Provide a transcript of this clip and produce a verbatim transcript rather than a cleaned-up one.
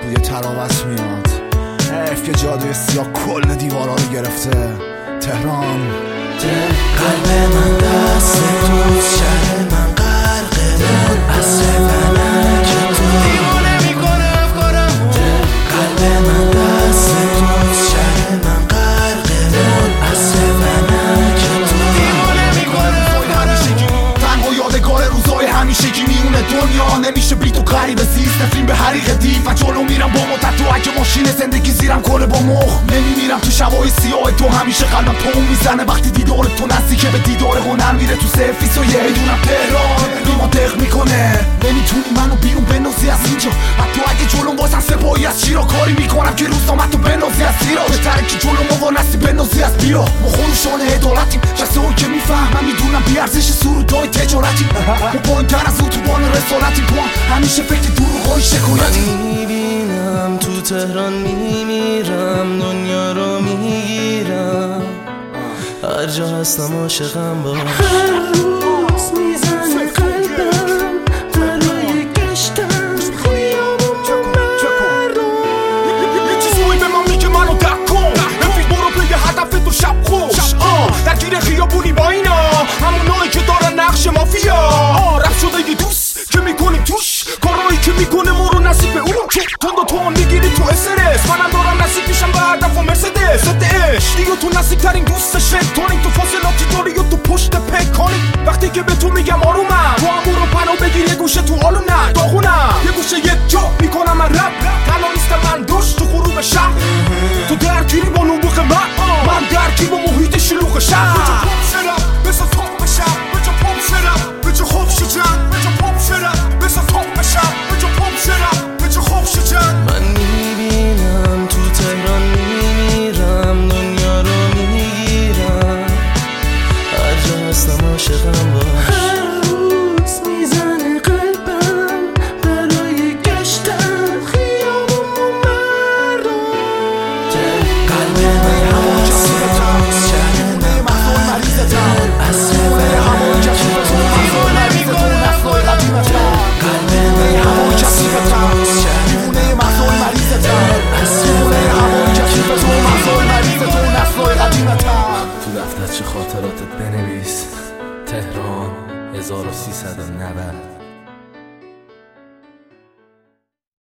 بوی تراوت میاد. حیف که جادوی سیاه کل دیوارا رو گرفته. تهران قلب من دست توست، شهر من غرق من از فلک تو دیوانه میکنه افکارم. قلب من دست توست، شهر من غرق من از فلک تو دیوانه میکنه افکارم. تنها یادگار روزای همیشگی میونه دنیا. نمیشه بی تو غریبه زیست، نفرین به حریق دیو و جلو میرم با مدت تو. اگه ماشین زندگی زیرم کنه با مخ نمیمیرم تو شبای سیاه تو. همیشه قلبم تو میزنه وقتی دیدار تو نزدیکه به دیدار هنر میره تو سرفیس و یه میدونم تهران نیما دق میکنه. نمیتونی منو بیرون بنازی از اینجا، حتی اگه جلوم بازم سپاهی از چی را کاری میکنم که روزنامه تو بنازی از سیرا. بهتره که جلو موانستی بنازی از بیا. ما خروشان عدالتیم، کسایی که میفهمم میدونم بیارزش سرودای تجارتیم. ما پایین‌تر از اتوبان رسالتیم، تو همیشه فکر دروغای شکایتیم. میبینم تو تهران میمیرم، دنیا رو میگیرم، هر جا هستم عاشقم باش. هر روز میزنه قلبم برای گشتن خیابون و مردم. یه چیزایی به من میگه منو دک کن، رفیق برو پی هدف تو شب خوش. درگیر خیابونی با اینا همونایی که دارن نقش مافیا. رفت شده یه دوست که میکنیم توش کارهایی که میکنه ما رو نصیب به اون که تند و تو میگیری تو استرس. منم دارم نصیب میشم به هدف و مرسدس. ضد عشق دیگه تو نزدیک ترین دوستش تونیم تو فاصلاتی داری و تو پشت پک کنی. وقتی که به تو میگم آرومم، تو هم برو پناه بگیر یه گوشه تو حالم نه داغونم. یه گوشه یه جا میکنم من رپ، تنها نیستم من دوش تو غروب شهر. تو درگیری با نبوغ من، من درگیر با محیط شلوغ شهر. به جا پاپ شدم بسا تاق بشم، به جا پاپ شدم به جا خوب شدم، به جا پاپ شدم بسا تاق بشم، به جا پاپ شدم به جا خوب شدم. من میبینم تو تهران میمیرم، دنیا رو میگیرم، هر جا هستم عاشقم باش. هر روز میزنه قلبم برای گشتن خیابون و مردم. قلب من هست توست، شهر من مریضتم از سفر همون کسی به تو دیوانه میکنه افکارم. قلب من هست توست، شهر من مریضتم از سفر همون کسی به تو مریضتم نسلای قدیمتم. تو دفترچه خاطراتت بنویس تهران هزار و سیصد و نود.